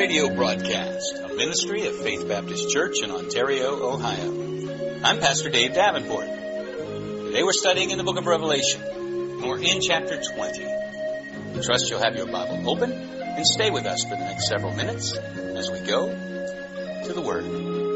radio broadcast, a ministry of Faith Baptist Church in Ontario, Ohio. I'm Pastor Dave Davenport. Today we're studying in the book of Revelation, and we're in chapter 20. I trust you'll have your Bible open and stay with us for the next several minutes as we go to the Word.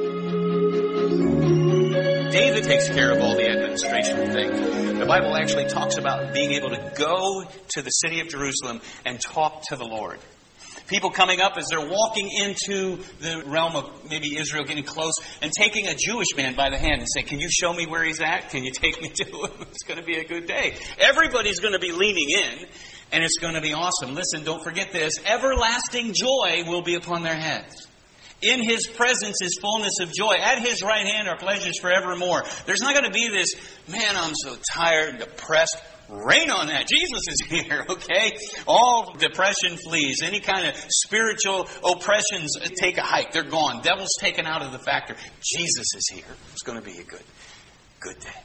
David takes care of all the administration thing. The Bible actually talks about being able to go to the city of Jerusalem and talk to the Lord. People coming up as they're walking into the realm of maybe Israel, getting close, and taking a Jewish man by the hand and saying, "Can you show me where he's at? Can you take me to him? It's going to be a good day." Everybody's going to be leaning in, and it's going to be awesome. Listen, don't forget this. Everlasting joy will be upon their heads. In His presence is fullness of joy. At His right hand are pleasures forevermore. There's not going to be this, "Man, I'm so tired and depressed." Rain on that. Jesus is here, okay? All depression flees. Any kind of spiritual oppressions take a hike. They're gone. Devil's taken out of the factor. Jesus is here. It's going to be a good day.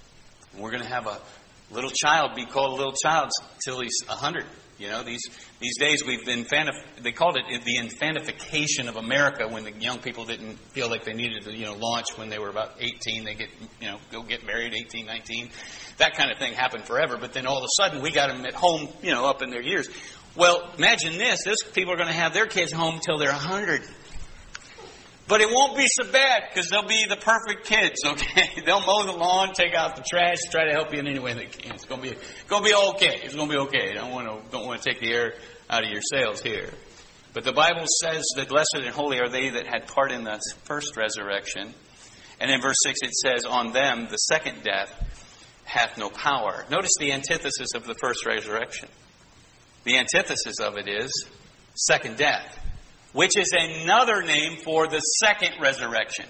And we're going to have a little child be called a little child till he's 100. You know, these days we've been they called it the infantification of America when the young people didn't feel like they needed to, launch when they were about 18. They go get married 18, 19. That kind of thing happened forever. But then all of a sudden we got them at home, up in their years. Well, imagine this. Those people are going to have their kids home till they're 100. But it won't be so bad because they'll be the perfect kids, okay? They'll mow the lawn, take out the trash, try to help you in any way they can. It's going to be okay. It's going to be okay. Don't want to take the air out of your sails here. But the Bible says that blessed and holy are they that had part in the first resurrection. And in verse 6 it says, "On them the second death hath no power." Notice the antithesis of the first resurrection. The antithesis of it is second death, which is another name for the second resurrection.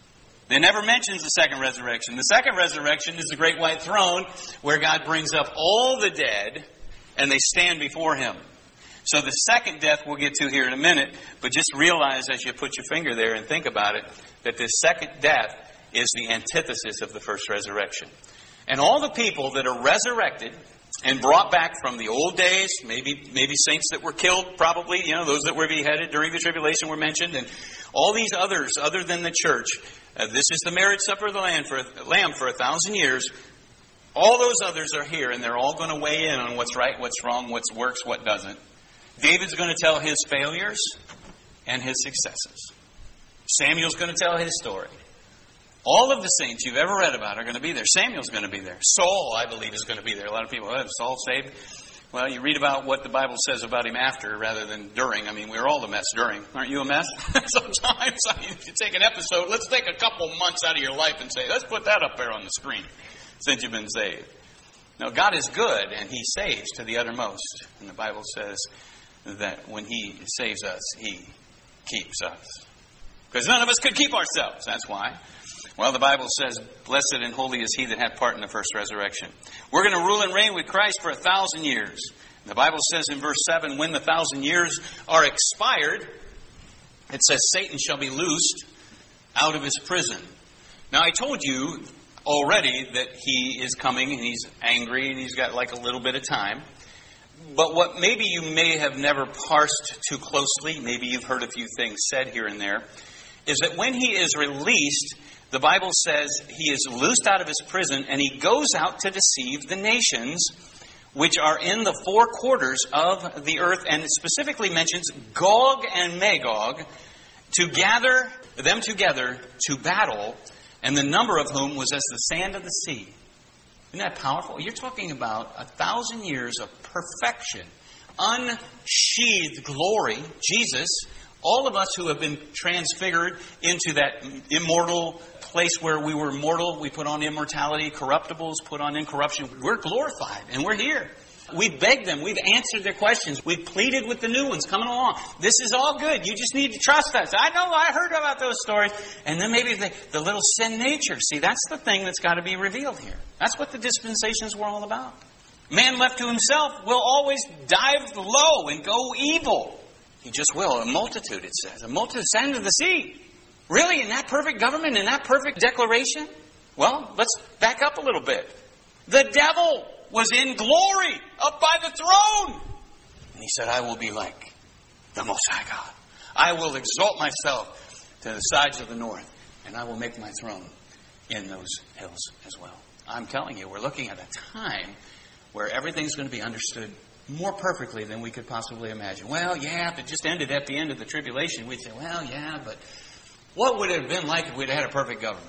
It never mentions the second resurrection. The second resurrection is the great white throne where God brings up all the dead and they stand before Him. So the second death we'll get to here in a minute, but just realize as you put your finger there and think about it, that this second death is the antithesis of the first resurrection. And all the people that are resurrected and brought back from the old days, maybe saints that were killed, probably, those that were beheaded during the tribulation were mentioned, and all these others, other than the church. This is the marriage supper of the Lamb for 1,000 years. All those others are here, and they're all going to weigh in on what's right, what's wrong, what works, what doesn't. David's going to tell his failures and his successes. Samuel's going to tell his story. All of the saints you've ever read about are going to be there. Samuel's going to be there. Saul, I believe, is going to be there. A lot of people, is Saul saved? Well, you read about what the Bible says about him after rather than during. I mean, we're all a mess during. Aren't you a mess? Sometimes, you take an episode, let's take a couple months out of your life and say, let's put that up there on the screen since you've been saved. No, God is good, and He saves to the uttermost. And the Bible says that when He saves us, He keeps us. Because none of us could keep ourselves. That's why. Well, the Bible says, "Blessed and holy is he that hath part in the first resurrection." We're going to rule and reign with Christ for 1,000 years. The Bible says in verse 7, when the 1,000 years are expired, it says Satan shall be loosed out of his prison. Now, I told you already that he is coming and he's angry and he's got like a little bit of time. But what maybe you may have never parsed too closely, maybe you've heard a few things said here and there, is that when he is released, the Bible says he is loosed out of his prison and he goes out to deceive the nations which are in the four quarters of the earth, and it specifically mentions Gog and Magog, to gather them together to battle, and the number of whom was as the sand of the sea. Isn't that powerful? You're talking about 1,000 years of perfection, unsheathed glory. Jesus, all of us who have been transfigured into that immortal place where we were mortal, we put on immortality, corruptibles put on incorruption. We're glorified, and we're here. We've begged them. We've answered their questions. We've pleaded with the new ones coming along. This is all good. You just need to trust us. I know. I heard about those stories. And then maybe the little sin nature. See, that's the thing that's got to be revealed here. That's what the dispensations were all about. Man left to himself will always dive low and go evil. He just will. A multitude, it says. A multitude, sand of the sea. Really? In that perfect government? In that perfect declaration? Well, let's back up a little bit. The devil was in glory up by the throne. And he said, I will be like the Most High God. I will exalt myself to the sides of the north, and I will make my throne in those hills as well. I'm telling you, we're looking at a time where everything's going to be understood more perfectly than we could possibly imagine. Well, yeah, if it just ended at the end of the tribulation, we'd say, well, yeah, but what would it have been like if we'd had a perfect government?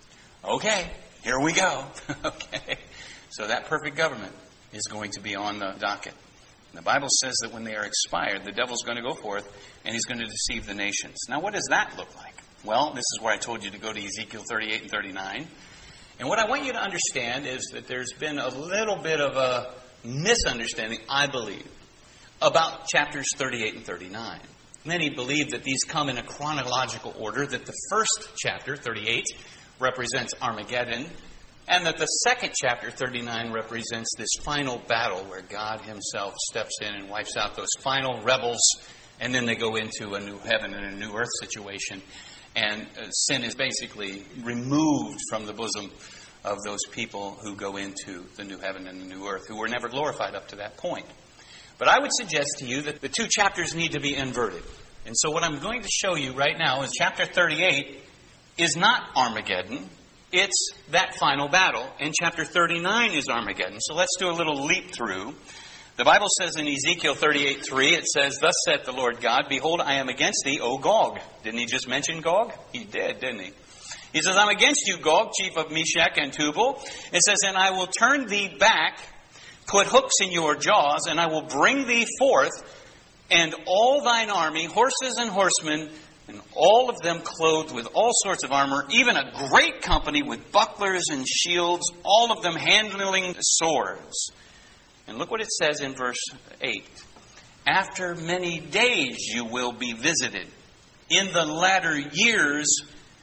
Okay, here we go. Okay, so that perfect government is going to be on the docket. And the Bible says that when they are expired, the devil's going to go forth and he's going to deceive the nations. Now, what does that look like? Well, this is where I told you to go to Ezekiel 38 and 39. And what I want you to understand is that there's been a little bit of a misunderstanding, I believe, about chapters 38 and 39. Many believe that these come in a chronological order, that the first chapter, 38, represents Armageddon, and that the second chapter, 39, represents this final battle where God himself steps in and wipes out those final rebels, and then they go into a new heaven and a new earth situation. And sin is basically removed from the bosom of those people who go into the new heaven and the new earth, who were never glorified up to that point. But I would suggest to you that the two chapters need to be inverted. And so what I'm going to show you right now is chapter 38 is not Armageddon. It's that final battle. And chapter 39 is Armageddon. So let's do a little leap through. The Bible says in Ezekiel 38:3, it says, "Thus saith the Lord God, Behold, I am against thee, O Gog." Didn't he just mention Gog? He did, didn't he? He says, "I'm against you, Gog, chief of Meshech and Tubal." It says, "And I will turn thee back, put hooks in your jaws, and I will bring thee forth, and all thine army, horses and horsemen, and all of them clothed with all sorts of armor, even a great company with bucklers and shields, all of them handling swords." And look what it says in verse 8. "After many days you will be visited. In the latter years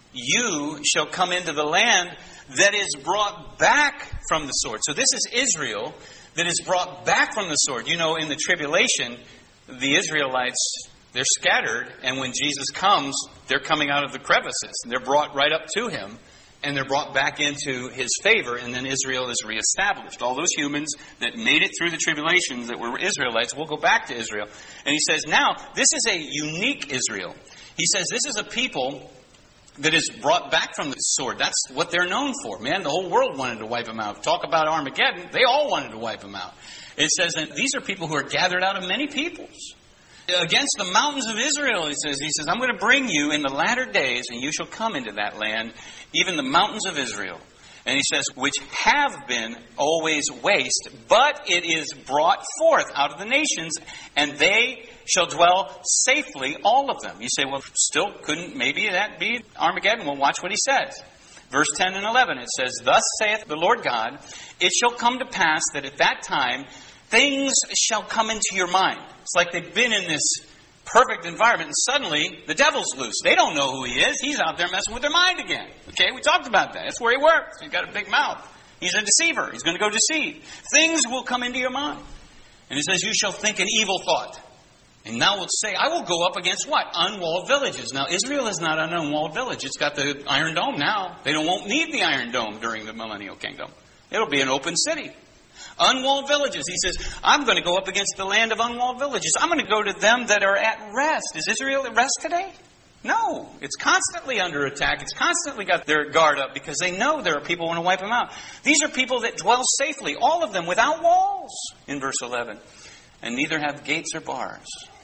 you shall come into the land that is brought back from the sword." So this is Israel that is brought back from the sword. You know, in the tribulation, the Israelites, they're scattered, and when Jesus comes, they're coming out of the crevices. And they're brought right up to him, and they're brought back into his favor, and then Israel is reestablished. All those humans that made it through the tribulations that were Israelites will go back to Israel. And he says, now, this is a unique Israel. He says, this is a people that is brought back from the sword. That's what they're known for. Man, the whole world wanted to wipe them out. Talk about Armageddon, they all wanted to wipe them out. It says that these are people who are gathered out of many peoples. Against the mountains of Israel, he says, I'm going to bring you in the latter days, and you shall come into that land, even the mountains of Israel. And he says, which have been always waste, but it is brought forth out of the nations, and they shall dwell safely, all of them. You say, well, still couldn't maybe that be Armageddon? Well, watch what he says. Verse 10 and 11, it says, "Thus saith the Lord God, it shall come to pass that at that time things shall come into your mind." It's like they've been in this perfect environment, and suddenly the devil's loose. They don't know who he is. He's out there messing with their mind again. Okay, we talked about that. That's where he works. He's got a big mouth. He's a deceiver. He's going to go deceive. Things will come into your mind. And he says, "You shall think an evil thought." And now we'll say, I will go up against what? Unwalled villages. Now, Israel is not an unwalled village. It's got the Iron Dome now. They won't need the Iron Dome during the Millennial Kingdom. It'll be an open city. Unwalled villages. He says, I'm going to go up against the land of unwalled villages. I'm going to go to them that are at rest. Is Israel at rest today? No. It's constantly under attack. It's constantly got their guard up because they know there are people who want to wipe them out. These are people that dwell safely, all of them without walls, in verse 11. And neither have gates or bars.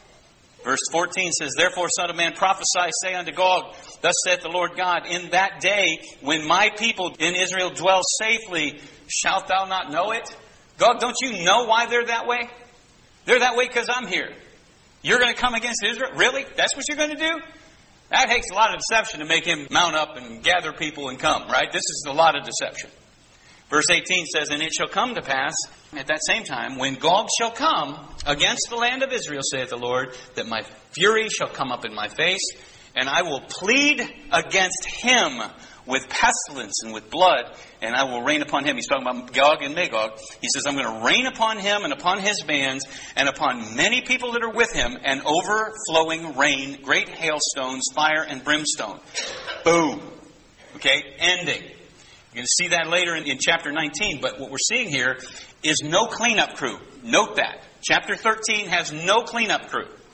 Verse 14 says, "Therefore, son of man, prophesy, say unto Gog, Thus saith the Lord God, In that day, when my people in Israel dwell safely, shalt thou not know it?" Gog, don't you know why they're that way? They're that way because I'm here. You're going to come against Israel? Really? That's what you're going to do? That takes a lot of deception to make him mount up and gather people and come, right? This is a lot of deception. Verse 18 says, "And it shall come to pass at that same time, when Gog shall come against the land of Israel, saith the Lord, that my fury shall come up in my face, and I will plead against him with pestilence and with blood, and I will rain upon him." He's talking about Gog and Magog. He says, "I'm going to rain upon him and upon his bands and upon many people that are with him, an overflowing rain, great hailstones, fire, and brimstone." Boom. Okay, ending. You're going to see that later in chapter 19, but what we're seeing here is no cleanup crew. Note that. Chapter 13 has no cleanup crew.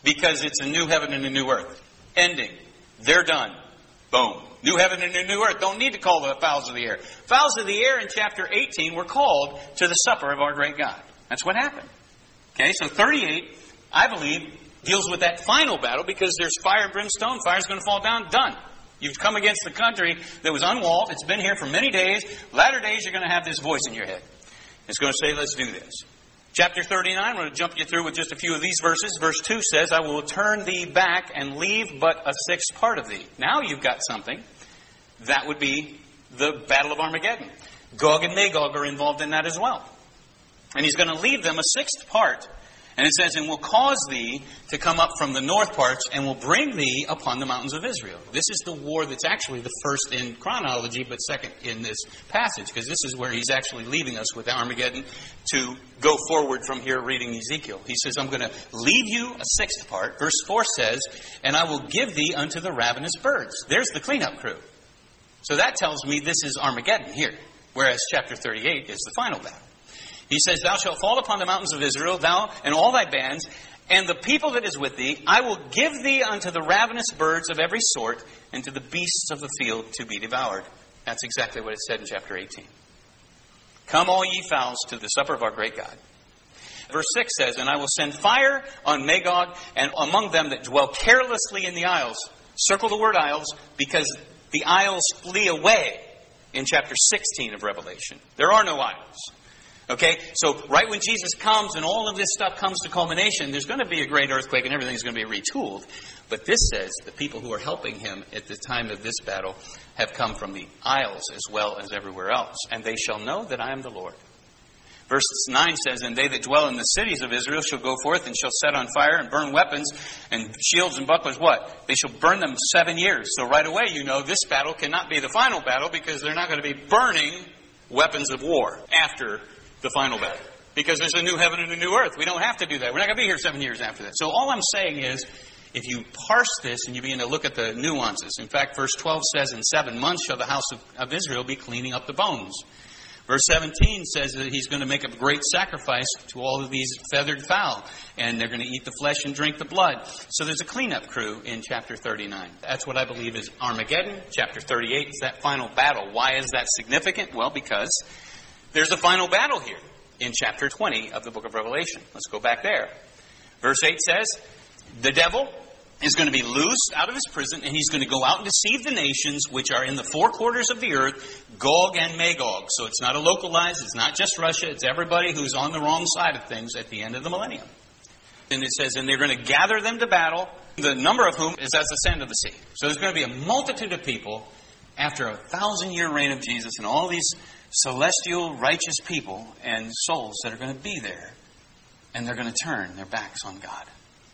Because it's a new heaven and a new earth. Ending. They're done. Boom. New heaven and a new earth. Don't need to call the fowls of the air. Fowls of the air in chapter 18 were called to the supper of our great God. That's what happened. Okay, so 38, I believe, deals with that final battle because there's fire and brimstone. Fire's going to fall down. Done. You've come against the country that was unwalled. It's been here for many days. Latter days, you're going to have this voice in your head. It's going to say, let's do this. Chapter 39, I'm going to jump you through with just a few of these verses. Verse 2 says, I will turn thee back and leave but a sixth part of thee. Now you've got something. That would be the Battle of Armageddon. Gog and Magog are involved in that as well. And he's going to leave them a sixth part. And it says, and will cause thee to come up from the north parts and will bring thee upon the mountains of Israel. This is the war that's actually the first in chronology, but second in this passage, because this is where he's actually leaving us with Armageddon to go forward from here reading Ezekiel. He says, I'm going to leave you a sixth part. Verse 4 says, and I will give thee unto the ravenous birds. There's the cleanup crew. So that tells me this is Armageddon here, whereas chapter 38 is the final battle. He says, thou shalt fall upon the mountains of Israel, thou and all thy bands, and the people that is with thee. I will give thee unto the ravenous birds of every sort, and to the beasts of the field to be devoured. That's exactly what it said in chapter 18. Come all ye fowls to the supper of our great God. Verse 6 says, and I will send fire on Magog, and among them that dwell carelessly in the isles. Circle the word isles, because the isles flee away in chapter 16 of Revelation. There are no isles. Okay, so right when Jesus comes and all of this stuff comes to culmination, there's going to be a great earthquake and everything's going to be retooled. But this says the people who are helping him at the time of this battle have come from the isles as well as everywhere else. And they shall know that I am the Lord. Verse 9 says, and they that dwell in the cities of Israel shall go forth and shall set on fire and burn weapons and shields and bucklers. What? They shall burn them 7 years. So right away you know this battle cannot be the final battle because they're not going to be burning weapons of war after the final battle. Because there's a new heaven and a new earth. We don't have to do that. We're not going to be here 7 years after that. So all I'm saying is, if you parse this and you begin to look at the nuances. In fact, verse 12 says, in 7 months shall the house of Israel be cleaning up the bones. Verse 17 says that he's going to make a great sacrifice to all of these feathered fowl. And they're going to eat the flesh and drink the blood. So there's a cleanup crew in chapter 39. That's what I believe is Armageddon. Chapter 38 is that final battle. Why is that significant? Well, because there's a final battle here in chapter 20 of the book of Revelation. Let's go back there. Verse 8 says, the devil is going to be loosed out of his prison, and he's going to go out and deceive the nations which are in the four quarters of the earth, Gog and Magog. So it's not a localized, it's not just Russia, it's everybody who's on the wrong side of things at the end of the millennium. And it says, and they're going to gather them to battle, the number of whom is as the sand of the sea. So there's going to be a multitude of people after 1,000-year reign of Jesus and all these celestial, righteous people and souls that are going to be there. And they're going to turn their backs on God.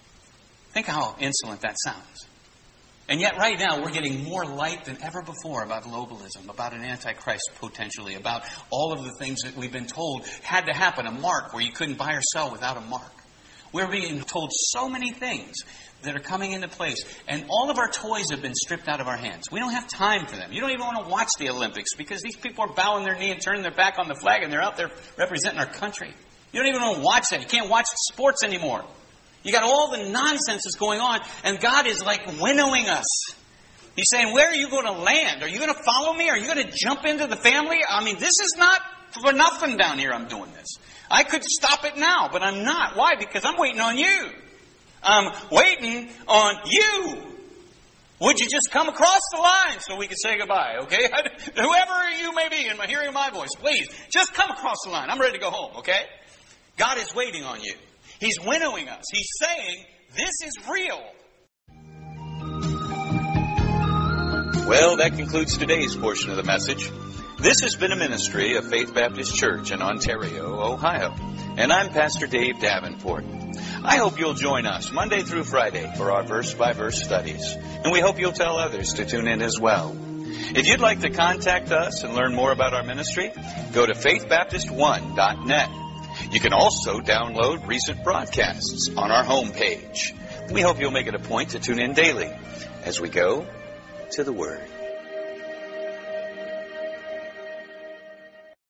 Think how insolent that sounds. And yet right now we're getting more light than ever before about globalism, about an antichrist potentially, about all of the things that we've been told had to happen, a mark where you couldn't buy or sell without a mark. We're being told so many things that are coming into place. And all of our toys have been stripped out of our hands. We don't have time for them. You don't even want to watch the Olympics because these people are bowing their knee and turning their back on the flag and they're out there representing our country. You don't even want to watch that. You can't watch sports anymore. You got all the nonsense that's going on, and God is like winnowing us. He's saying, where are you going to land? Are you going to follow me? Are you going to jump into the family? I mean, this is not for nothing down here I'm doing this. I could stop it now, but I'm not. Why? Because I'm waiting on you. I'm waiting on you. Would you just come across the line so we can say goodbye, okay? Whoever you may be in hearing my voice, please, just come across the line. I'm ready to go home, okay? God is waiting on you. He's winnowing us. He's saying, this is real. Well, that concludes today's portion of the message. This has been a ministry of Faith Baptist Church in Ontario, Ohio. And I'm Pastor Dave Davenport. I hope you'll join us Monday through Friday for our verse-by-verse studies. And we hope you'll tell others to tune in as well. If you'd like to contact us and learn more about our ministry, go to faithbaptist1.net. You can also download recent broadcasts on our homepage. We hope you'll make it a point to tune in daily as we go to the Word.